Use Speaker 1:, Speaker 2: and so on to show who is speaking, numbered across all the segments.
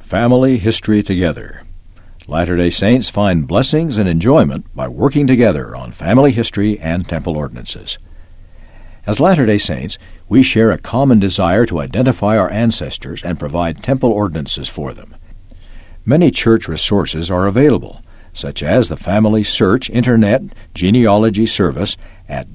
Speaker 1: Family History Together. Latter-day Saints find blessings and enjoyment by working together on family history and temple ordinances. As Latter-day Saints, we share a common desire to identify our ancestors and provide temple ordinances for them. Many church resources are available, such as the Family Search Internet Genealogy Service at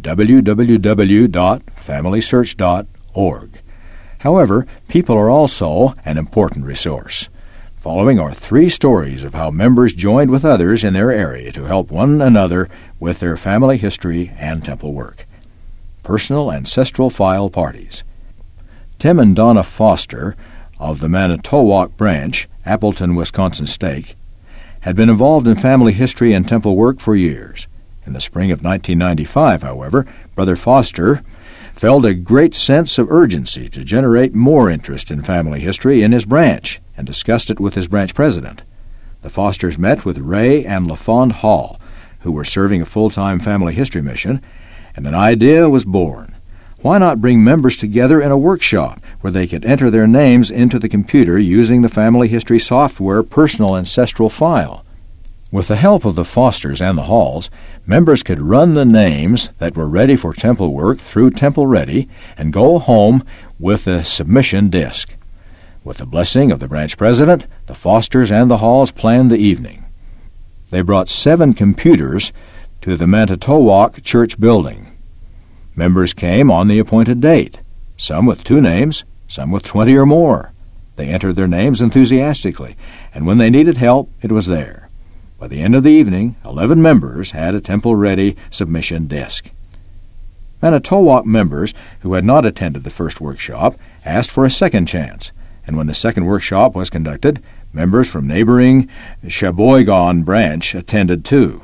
Speaker 1: www.familysearch.org. However, people are also an important resource. Following are 3 stories of how members joined with others in their area to help one another with their family history and temple work. Personal Ancestral File Parties. Tim and Donna Foster of the Manitowoc Branch, Appleton, Wisconsin Stake, had been involved in family history and temple work for years. In the spring of 1995, however, Brother Foster felt a great sense of urgency to generate more interest in family history in his branch and discussed it with his branch president. The Fosters met with Ray and LaFond Hall, who were serving a full-time family history mission, and an idea was born. Why not bring members together in a workshop where they could enter their names into the computer using the family history software Personal Ancestral File? With the help of the Fosters and the Halls, members could run the names that were ready for temple work through Temple Ready and go home with a submission disk. With the blessing of the branch president, the Fosters and the Halls planned the evening. They brought 7 computers to the Manitowoc Church building. Members came on the appointed date, some with 2 names, some with 20 or more. They entered their names enthusiastically, and when they needed help, it was there. By the end of the evening, 11 members had a temple-ready submission disk. Manitowoc members who had not attended the first workshop asked for a second chance, and when the second workshop was conducted, members from neighboring Sheboygan Branch attended too.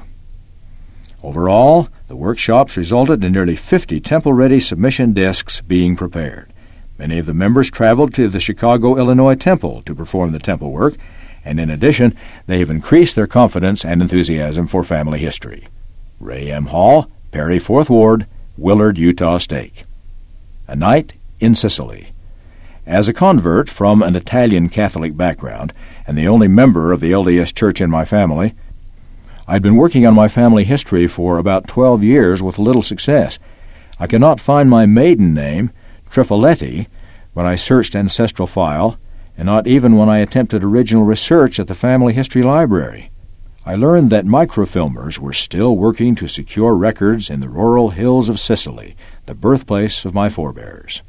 Speaker 1: Overall, the workshops resulted in nearly 50 temple-ready submission disks being prepared. Many of the members traveled to the Chicago, Illinois Temple to perform the temple work, and in addition, they have increased their confidence and enthusiasm for family history. Ray M. Hall, Perry 4th Ward, Willard, Utah Stake. A Night in Sicily. As a convert from an Italian Catholic background and the only member of the LDS Church in my family, I'd been working on my family history for about 12 years with little success. I could not find my maiden name, Trifoletti, when I searched Ancestral File, and not even when I attempted original research at the Family History Library. I learned that microfilmers were still working to secure records in the rural hills of Sicily, the birthplace of my forebears.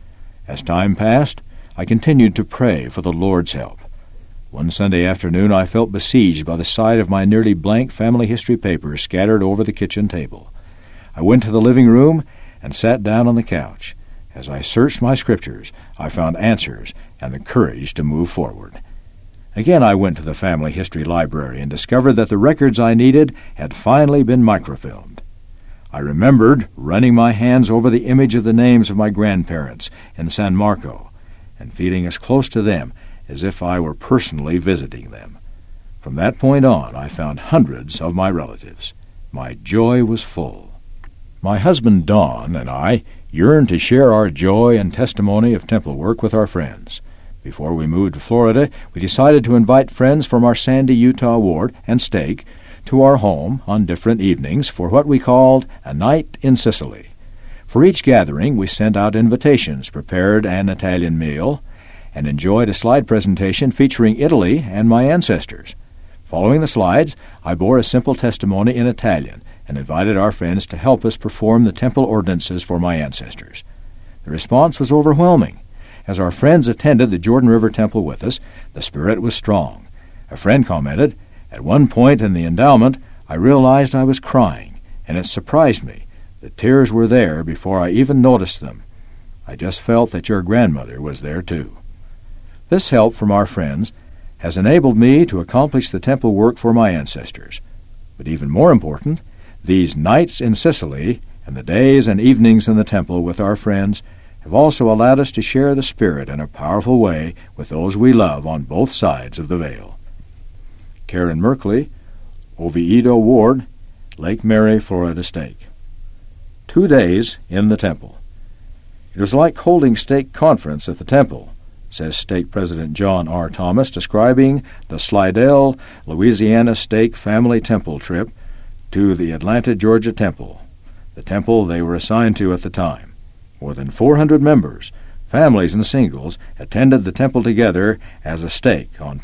Speaker 1: As time passed, I continued to pray for the Lord's help. One Sunday afternoon I felt besieged by the sight of my nearly blank family history papers scattered over the kitchen table. I went to the living room and sat down on the couch. As I searched my scriptures, I found answers and the courage to move forward. Again I went to the Family History Library and discovered that the records I needed had finally been microfilmed. I remembered running my hands over the image of the names of my grandparents in San Marco and feeling as close to them as if I were personally visiting them. From that point on, I found hundreds of my relatives. My joy was full. My husband Don and I yearned to share our joy and testimony of temple work with our friends. Before we moved to Florida, we decided to invite friends from our Sandy, Utah ward and stake to our home on different evenings for what we called a night in Sicily. For each gathering, we sent out invitations, prepared an Italian meal, and enjoyed a slide presentation featuring Italy and my ancestors. Following the slides, I bore a simple testimony in Italian and invited our friends to help us perform the temple ordinances for my ancestors. The response was overwhelming. As our friends attended the Jordan River Temple with us, the spirit was strong. A friend commented, "At one point in the endowment, I realized I was crying, and it surprised me. The tears were there before I even noticed them. I just felt that your grandmother was there too." This help from our friends has enabled me to accomplish the temple work for my ancestors. But even more important, these nights in Sicily and the days and evenings in the temple with our friends have also allowed us to share the Spirit in a powerful way with those we love on both sides of the veil. Karen Merkley, Oviedo Ward, Lake Mary, Florida Stake. 2 days in the temple. It was like holding stake conference at the temple. says Stake President John R. Thomas, describing the Slidell, Louisiana Stake family temple trip to the Atlanta, Georgia temple, the temple they were assigned to at the time. More than 400 members, families and singles, attended the temple together as a stake on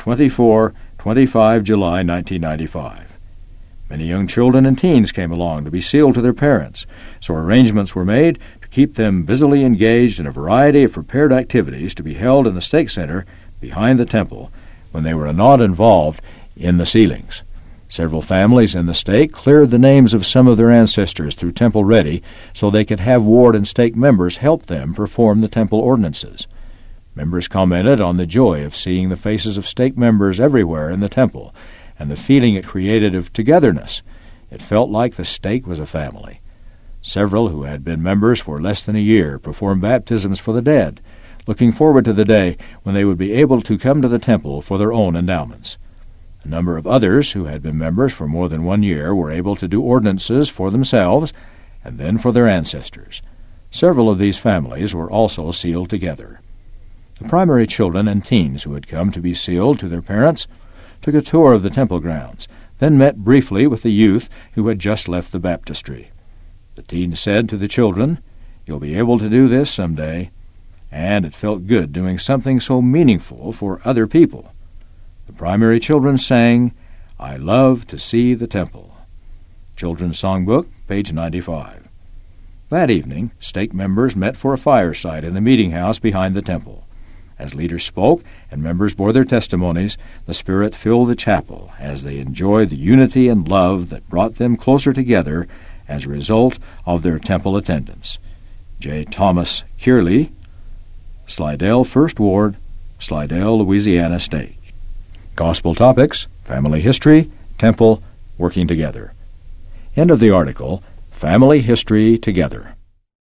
Speaker 1: 24-25 July 1995. Many young children and teens came along to be sealed to their parents, so arrangements were made to keep them busily engaged in a variety of prepared activities to be held in the stake center behind the temple when they were not involved in the sealings. Several families in the stake cleared the names of some of their ancestors through Temple Ready so they could have ward and stake members help them perform the temple ordinances. Members commented on the joy of seeing the faces of stake members everywhere in the temple and the feeling it created of togetherness. It felt like the stake was a family. Several who had been members for less than a year performed baptisms for the dead, looking forward to the day when they would be able to come to the temple for their own endowments. A number of others who had been members for more than 1 year were able to do ordinances for themselves and then for their ancestors. Several of these families were also sealed together. The primary children and teens who had come to be sealed to their parents took a tour of the temple grounds, then met briefly with the youth who had just left the baptistry. The teens said to the children, "You'll be able to do this someday," and it felt good doing something so meaningful for other people. The primary children sang, "I Love to See the Temple." Children's Songbook, page 95. That evening, stake members met for a fireside in the meeting house behind the temple. As leaders spoke and members bore their testimonies, the Spirit filled the chapel as they enjoyed the unity and love that brought them closer together as a result of their temple attendance. J. Thomas Kearley, Slidell First Ward, Slidell, Louisiana Stake. Gospel topics: family history, temple, working together. End of the article, Family History Together.